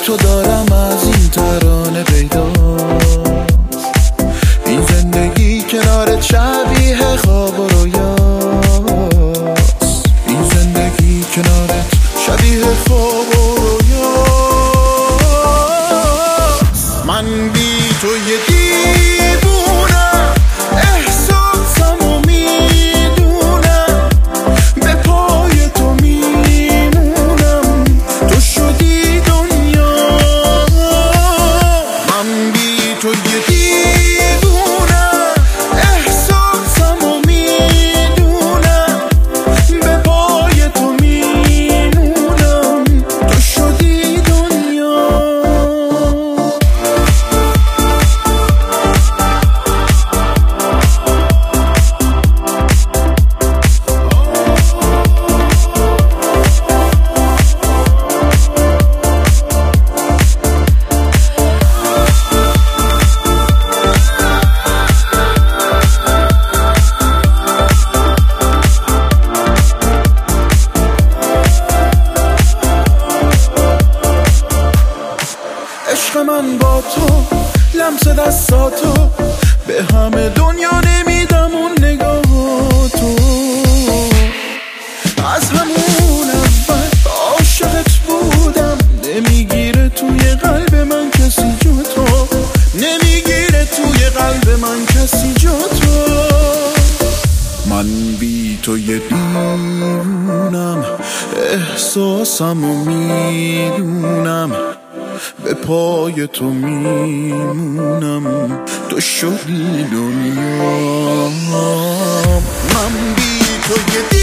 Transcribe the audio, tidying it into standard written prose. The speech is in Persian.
تو دارم از این ترانه پیداست. این زندگی کنارت شبیه خواب و رویاست. این زندگی کنارت شبیه خواب و رویاست. من بی تو یه دیوونم، احساسم و میدونم، به پای تو میمونم، تو شدی دنیا. من بی تو یه دیوونم، احساسم و میدونم، به پای تو میمونم، تو شدی دنیا. عشق من با تو، لمس دستاتو، به همه دنیا نمیدم اون نگاه تو. از همون اول عاشقت بودم، نمیگیره توی قلب من کسی جو تو، نمیگیره توی قلب من کسی جو تو. من بی تو یه دیوونم، احساسم و میدونم، به پای تو میمونم، تو شدی دنیا. من بی تو یه